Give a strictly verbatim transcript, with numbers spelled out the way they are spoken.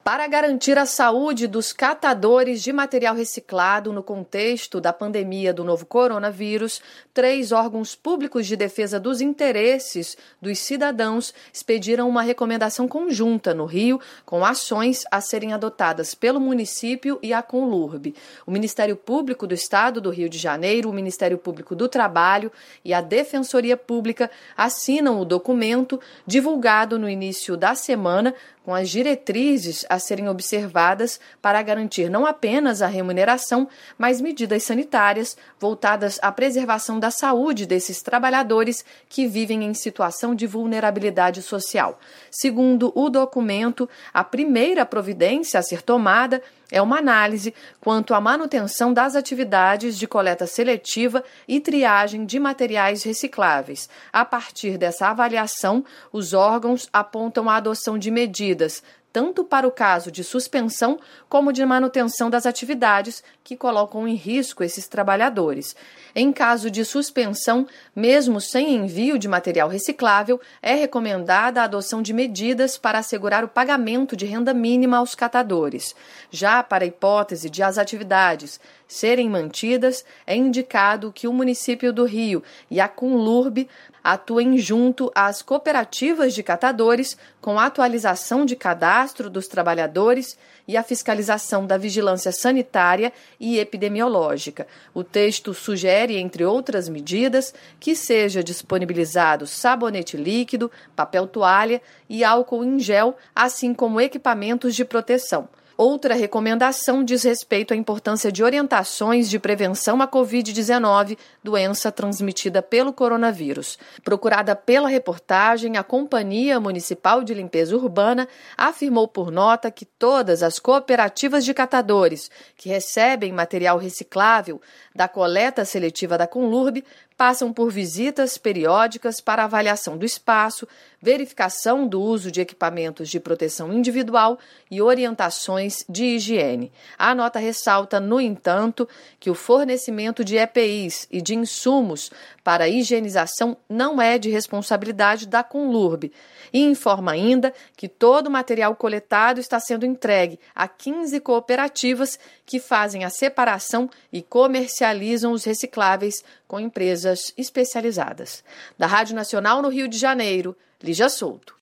Para garantir a saúde dos catadores de material reciclado no contexto da pandemia do novo coronavírus, três órgãos públicos de defesa dos interesses dos cidadãos expediram uma recomendação conjunta no Rio, com ações a serem adotadas pelo município e a Conlurb. O Ministério Público do Estado do Rio de Janeiro, o Ministério Público do Trabalho e a Defensoria Pública assinam o documento divulgado no início da semana, com as diretrizes a serem observadas para garantir não apenas a remuneração, mas medidas sanitárias voltadas à preservação da saúde desses trabalhadores que vivem em situação de vulnerabilidade social. Segundo o documento, a primeira providência a ser tomada é uma análise quanto à manutenção das atividades de coleta seletiva e triagem de materiais recicláveis. A partir dessa avaliação, os órgãos apontam a adoção de medidas tanto para o caso de suspensão como de manutenção das atividades que colocam em risco esses trabalhadores. Em caso de suspensão, mesmo sem envio de material reciclável, é recomendada a adoção de medidas para assegurar o pagamento de renda mínima aos catadores. Já para a hipótese de as atividades serem mantidas, é indicado que o município do Rio e a Conlurb atuem junto às cooperativas de catadores com a atualização de cadastro dos trabalhadores e a fiscalização da vigilância sanitária e epidemiológica. O texto sugere, entre outras medidas, que seja disponibilizado sabonete líquido, papel toalha e álcool em gel, assim como equipamentos de proteção. Outra recomendação diz respeito à importância de orientações de prevenção à covid dezenove, doença transmitida pelo coronavírus. Procurada pela reportagem, a Companhia Municipal de Limpeza Urbana afirmou por nota que todas as cooperativas de catadores que recebem material reciclável da coleta seletiva da Conlurb passam por visitas periódicas para avaliação do espaço, verificação do uso de equipamentos de proteção individual e orientações de higiene. A nota ressalta, no entanto, que o fornecimento de E P Is e de insumos para a higienização não é de responsabilidade da Conlurb e informa ainda que todo o material coletado está sendo entregue a quinze cooperativas que fazem a separação e comercializam os recicláveis com empresas especializadas. Da Rádio Nacional no Rio de Janeiro, Lígia Souto.